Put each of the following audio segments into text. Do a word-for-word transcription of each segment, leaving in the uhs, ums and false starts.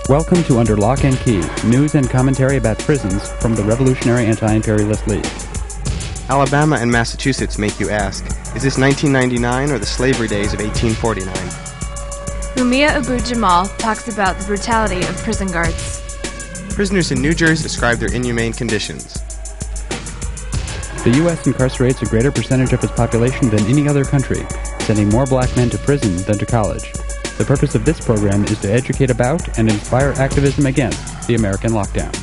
Welcome to Under Lock and Key, news and commentary about prisons from the Revolutionary Anti-Imperialist League. Alabama and Massachusetts make you ask, is this nineteen ninety-nine or the slavery days of eighteen forty-nine? Mumia Abu-Jamal talks about the brutality of prison guards. Prisoners in New Jersey describe their inhumane conditions. The U S incarcerates a greater percentage of its population than any other country, sending more black men to prison than to college. The purpose of this program is to educate about and inspire activism against the American lockdown.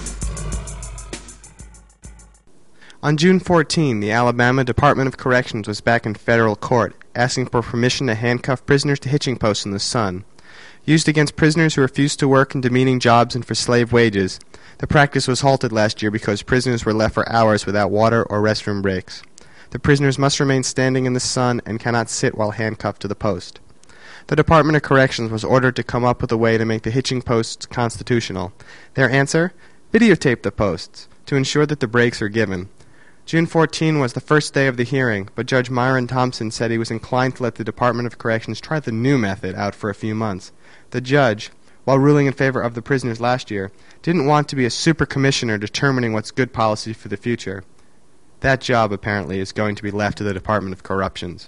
On June fourteenth, the Alabama Department of Corrections was back in federal court, asking for permission to handcuff prisoners to hitching posts in the sun. Used against prisoners who refused to work in demeaning jobs and for slave wages, the practice was halted last year because prisoners were left for hours without water or restroom breaks. The prisoners must remain standing in the sun and cannot sit while handcuffed to the post. The Department of Corrections was ordered to come up with a way to make the hitching posts constitutional. Their answer? Videotape the posts, to ensure that the breaks are given. June fourteenth was the first day of the hearing, but Judge Myron Thompson said he was inclined to let the Department of Corrections try the new method out for a few months. The judge, while ruling in favor of the prisoners last year, didn't want to be a super commissioner determining what's good policy for the future. That job, apparently, is going to be left to the Department of Corruptions.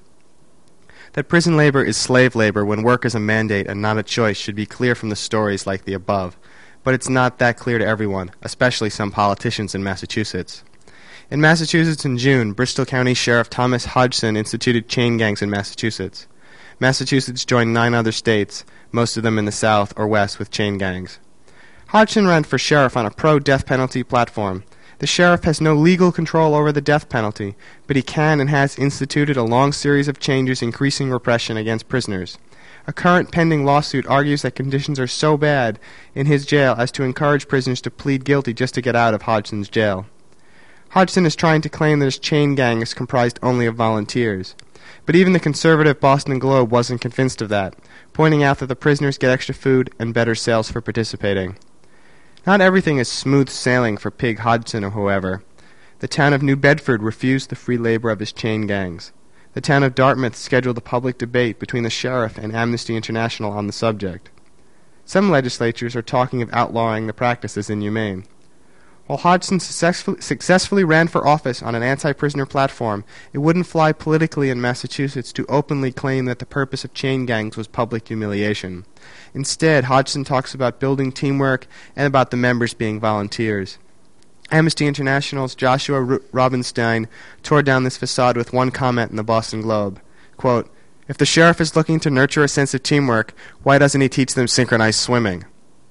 That prison labor is slave labor when work is a mandate and not a choice should be clear from the stories like the above, but it's not that clear to everyone, especially some politicians in Massachusetts. In Massachusetts in June, Bristol County Sheriff Thomas Hodgson instituted chain gangs in Massachusetts. Massachusetts joined nine other states, most of them in the South or West, with chain gangs. Hodgson ran for sheriff on a pro-death penalty platform. The sheriff has no legal control over the death penalty, but he can and has instituted a long series of changes increasing repression against prisoners. A current pending lawsuit argues that conditions are so bad in his jail as to encourage prisoners to plead guilty just to get out of Hodgson's jail. Hodgson is trying to claim that his chain gang is comprised only of volunteers. But even the conservative Boston Globe wasn't convinced of that, pointing out that the prisoners get extra food and better sales for participating. Not everything is smooth sailing for Pig Hodgson or whoever. The town of New Bedford refused the free labor of his chain gangs. The town of Dartmouth scheduled a public debate between the sheriff and Amnesty International on the subject. Some legislatures are talking of outlawing the practice as inhumane. While Hodgson successfully, successfully ran for office on an anti-prisoner platform, it wouldn't fly politically in Massachusetts to openly claim that the purpose of chain gangs was public humiliation. Instead, Hodgson talks about building teamwork and about the members being volunteers. Amnesty International's Joshua R- Robinstein tore down this facade with one comment in the Boston Globe. Quote, "If the sheriff is looking to nurture a sense of teamwork, why doesn't he teach them synchronized swimming?"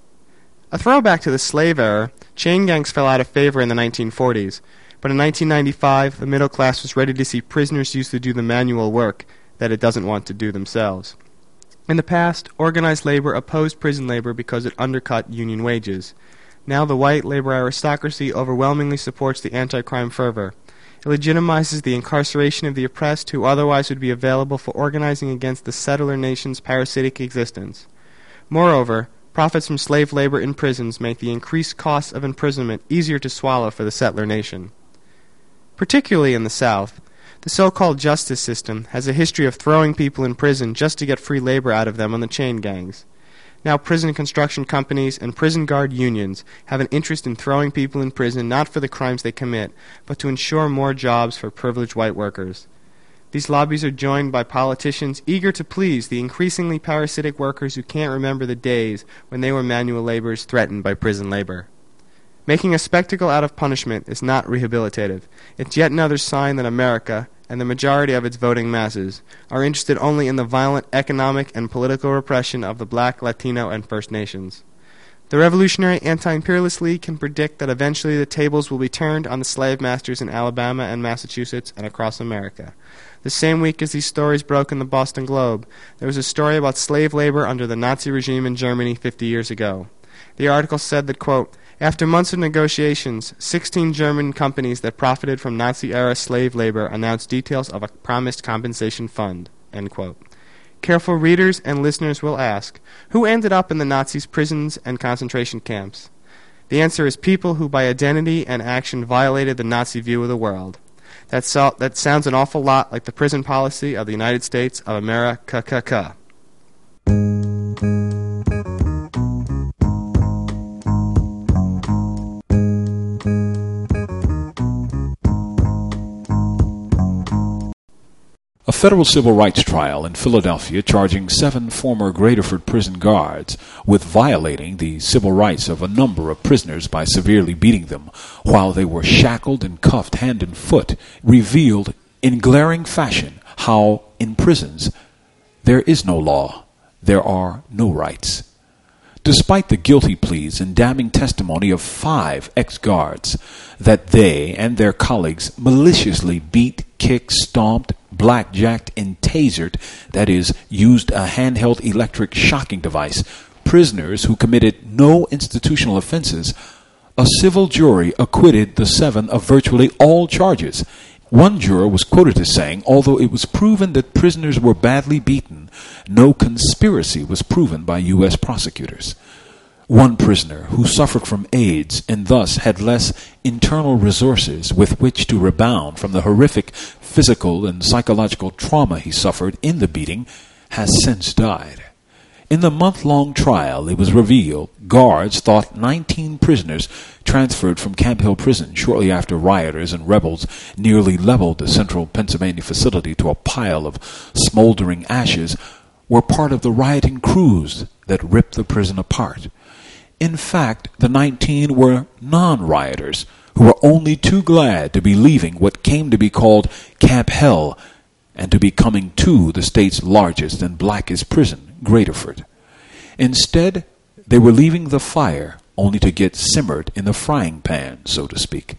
A throwback to the slave era, chain gangs fell out of favor in the nineteen forties, but in nineteen ninety-five, the middle class was ready to see prisoners used to do the manual work that it doesn't want to do themselves. In the past, organized labor opposed prison labor because it undercut union wages. Now the white labor aristocracy overwhelmingly supports the anti-crime fervor. It legitimizes the incarceration of the oppressed who otherwise would be available for organizing against the settler nation's parasitic existence. Moreover, profits from slave labor in prisons make the increased costs of imprisonment easier to swallow for the settler nation. Particularly in the South, the so-called justice system has a history of throwing people in prison just to get free labor out of them on the chain gangs. Now prison construction companies and prison guard unions have an interest in throwing people in prison not for the crimes they commit, but to ensure more jobs for privileged white workers. These lobbies are joined by politicians eager to please the increasingly parasitic workers who can't remember the days when they were manual laborers threatened by prison labor. Making a spectacle out of punishment is not rehabilitative. It's yet another sign that America, and the majority of its voting masses, are interested only in the violent economic and political repression of the Black, Latino, and First Nations. The Revolutionary Anti-Imperialist League can predict that eventually the tables will be turned on the slave masters in Alabama and Massachusetts and across America. The same week as these stories broke in the Boston Globe, there was a story about slave labor under the Nazi regime in Germany fifty years ago. The article said that, quote, after months of negotiations, sixteen German companies that profited from Nazi-era slave labor announced details of a promised compensation fund, end quote. Careful readers and listeners will ask, who ended up in the Nazis' prisons and concentration camps? The answer is people who by identity and action violated the Nazi view of the world. That, so, that sounds an awful lot like the prison policy of the United States of America. federal civil rights trial in Philadelphia charging seven former Graterford prison guards with violating the civil rights of a number of prisoners by severely beating them while they were shackled and cuffed hand and foot revealed in glaring fashion how in prisons there is no law, there are no rights. Despite the guilty pleas and damning testimony of five ex-guards that they and their colleagues maliciously beat, kicked, stomped, blackjacked, and tasered, that is, used a handheld electric shocking device, prisoners who committed no institutional offenses, a civil jury acquitted the seven of virtually all charges. One juror was quoted as saying, although it was proven that prisoners were badly beaten, no conspiracy was proven by U S prosecutors. One prisoner who suffered from AIDS and thus had less internal resources with which to rebound from the horrific physical and psychological trauma he suffered in the beating has since died. In the month-long trial, it was revealed guards thought nineteen prisoners transferred from Camp Hill Prison shortly after rioters and rebels nearly leveled the central Pennsylvania facility to a pile of smoldering ashes were part of the rioting crews that ripped the prison apart. In fact, the nineteen were non-rioters who were only too glad to be leaving what came to be called Camp Hell and to be coming to the state's largest and blackest prison, Graterford. Instead, they were leaving the fire only to get simmered in the frying pan, so to speak.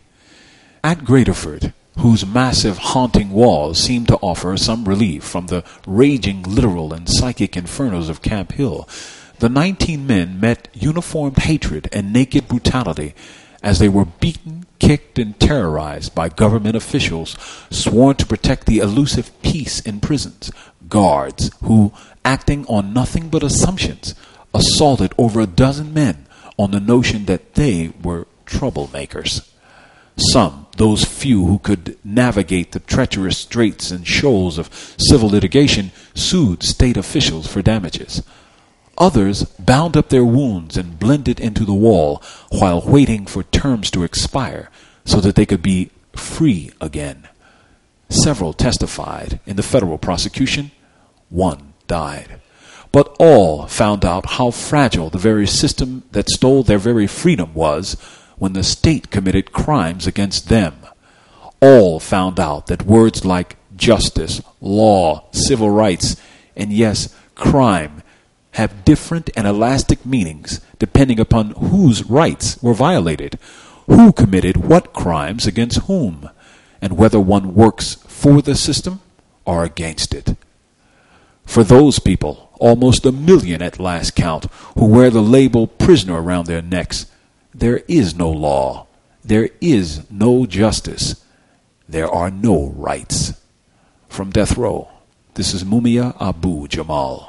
At Graterford, whose massive haunting walls seemed to offer some relief from the raging literal and psychic infernos of Camp Hill, the nineteen men met uniformed hatred and naked brutality as they were beaten, kicked, and terrorized by government officials sworn to protect the elusive peace in prisons, guards who, acting on nothing but assumptions, assaulted over a dozen men on the notion that they were troublemakers. Some, those few who could navigate the treacherous straits and shoals of civil litigation, sued state officials for damages. Others bound up their wounds and blended into the wall while waiting for terms to expire so that they could be free again. Several testified in the federal prosecution. One died. But all found out how fragile the very system that stole their very freedom was when the state committed crimes against them. All found out that words like justice, law, civil rights, and yes, crime have different and elastic meanings depending upon whose rights were violated, who committed what crimes against whom, and whether one works for the system or against it. For those people, almost a million at last count, who wear the label prisoner around their necks, there is no law, there is no justice, there are no rights. From Death Row, this is Mumia Abu-Jamal.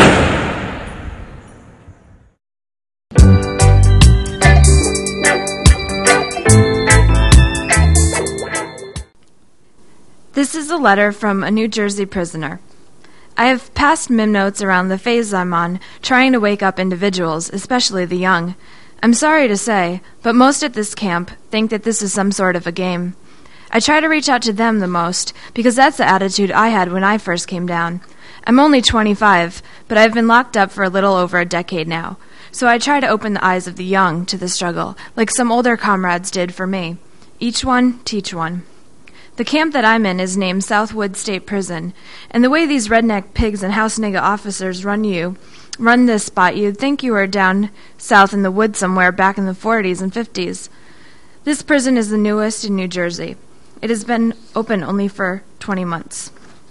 This is a letter from a New Jersey prisoner. I have passed mem notes around the phase I'm on, trying to wake up individuals, especially the young. I'm sorry to say, but most at this camp think that this is some sort of a game. I try to reach out to them the most, because that's the attitude I had when I first came down. I'm only twenty-five, but I've been locked up for a little over a decade now, so I try to open the eyes of the young to the struggle, like some older comrades did for me. Each one, teach one. The camp that I'm in is named Southwood State Prison, and the way these redneck pigs and house nigga officers run you, run this spot, you'd think you were down south in the woods somewhere back in the forties and fifties. This prison is the newest in New Jersey. It has been open only for twenty months.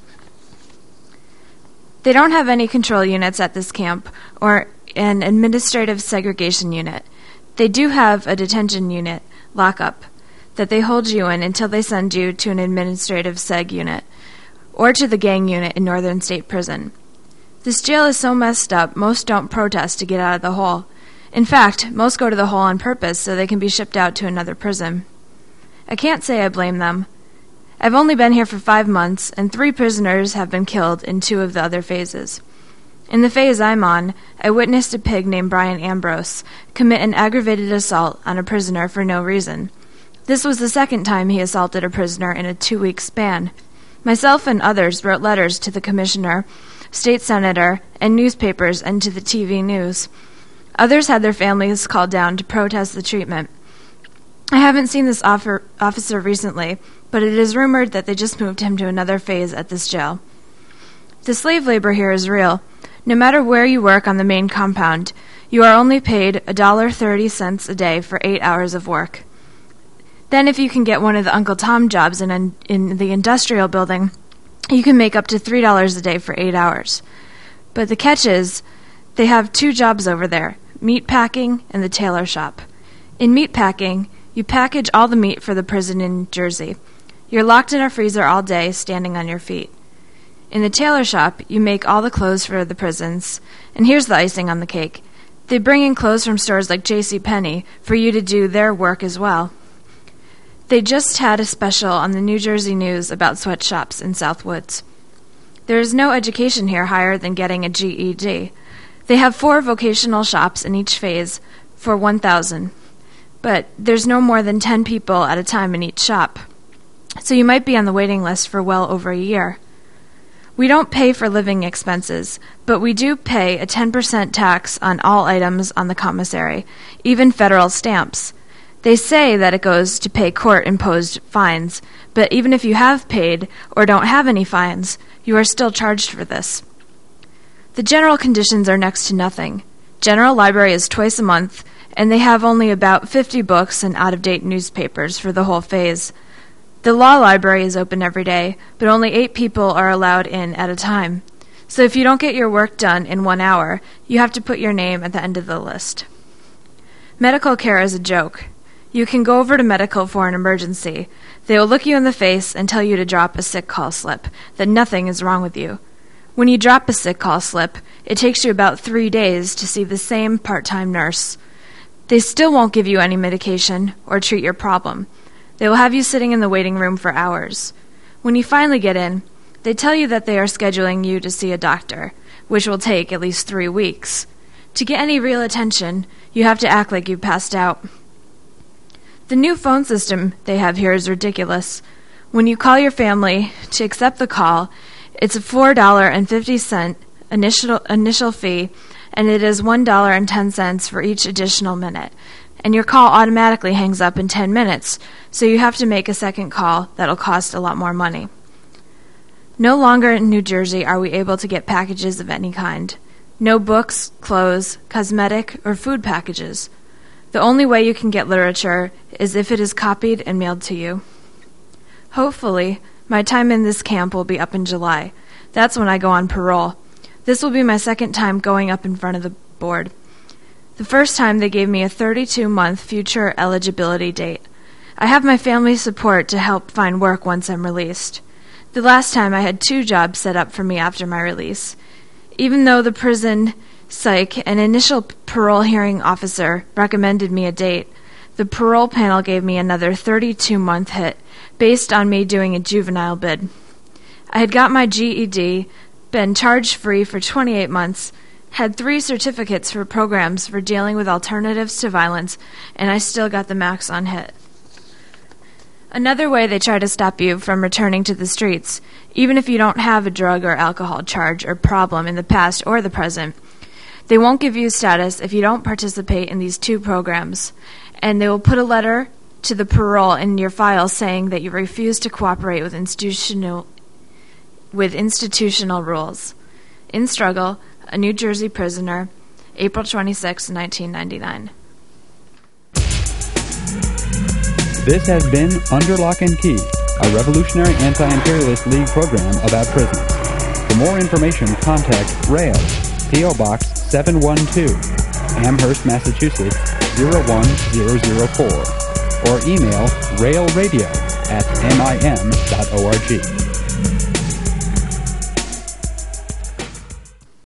They don't have any control units at this camp or an administrative segregation unit. They do have a detention unit, lockup, that they hold you in until they send you to an administrative seg unit or to the gang unit in Northern State Prison. This jail is so messed up, most don't protest to get out of the hole. In fact, most go to the hole on purpose so they can be shipped out to another prison. I can't say I blame them. I've only been here for five months, and three prisoners have been killed in two of the other phases. In the phase I'm on, I witnessed a pig named Brian Ambrose commit an aggravated assault on a prisoner for no reason. This was the second time he assaulted a prisoner in a two-week span. Myself and others wrote letters to the commissioner, state senator, and newspapers and to the T V news. Others had their families called down to protest the treatment. I haven't seen this offer, officer recently, but it is rumored that they just moved him to another phase at this jail. The slave labor here is real. No matter where you work on the main compound, you are only paid one dollar and thirty cents a day for eight hours of work. Then if you can get one of the Uncle Tom jobs in, in the industrial building, you can make up to three dollars a day for eight hours. But the catch is, they have two jobs over there, meat packing and the tailor shop. In meat packing, you package all the meat for the prison in Jersey. You're locked in a freezer all day, standing on your feet. In the tailor shop, you make all the clothes for the prisons. And here's the icing on the cake. They bring in clothes from stores like J C Penney for you to do their work as well. They just had a special on the New Jersey News about sweatshops in South Woods. There is no education here higher than getting a G E D. They have four vocational shops in each phase for one thousand. But there's no more than ten people at a time in each shop. So you might be on the waiting list for well over a year. We don't pay for living expenses, but we do pay a ten percent tax on all items on the commissary, even federal stamps. They say that it goes to pay court-imposed fines, but even if you have paid or don't have any fines, you are still charged for this. The general conditions are next to nothing. General library is twice a month, and they have only about fifty books and out-of-date newspapers for the whole phase. The law library is open every day, but only eight people are allowed in at a time. So if you don't get your work done in one hour, you have to put your name at the end of the list. Medical care is a joke. You can go over to medical for an emergency. They will look you in the face and tell you to drop a sick call slip, that nothing is wrong with you. When you drop a sick call slip, it takes you about three days to see the same part-time nurse. They still won't give you any medication or treat your problem. They will have you sitting in the waiting room for hours. When you finally get in, they tell you that they are scheduling you to see a doctor, which will take at least three weeks. To get any real attention, you have to act like you've passed out. The new phone system they have here is ridiculous. When you call your family to accept the call, it's a four dollars and fifty cents initial initial fee, and it is one dollar and ten cents for each additional minute. And your call automatically hangs up in ten minutes, so you have to make a second call that'll cost a lot more money. No longer in New Jersey are we able to get packages of any kind. No books, clothes, cosmetic, or food packages. The only way you can get literature is if it is copied and mailed to you. Hopefully, my time in this camp will be up in July. That's when I go on parole. This will be my second time going up in front of the board. The first time they gave me a thirty-two month future eligibility date. I have my family's support to help find work once I'm released. The last time I had two jobs set up for me after my release. Even though the prison psych and initial parole hearing officer recommended me a date, the parole panel gave me another thirty-two month hit based on me doing a juvenile bid. I had got my G E D, been charge free for twenty-eight months, had three certificates for programs for dealing with alternatives to violence, and I still got the max on hit. Another way they try to stop you from returning to the streets, even if you don't have a drug or alcohol charge or problem in the past or the present, they won't give you status if you don't participate in these two programs, and they will put a letter to the parole in your file saying that you refuse to cooperate with institutional with institutional rules. In Struggle, a New Jersey prisoner, April twenty-sixth, nineteen ninety-nine. This has been Under Lock and Key, a revolutionary anti-imperialist league program about prisons. For more information, contact RAIL, P O Box seven one two, Amherst, Massachusetts zero one zero zero four, or email railradio at m i m dot org.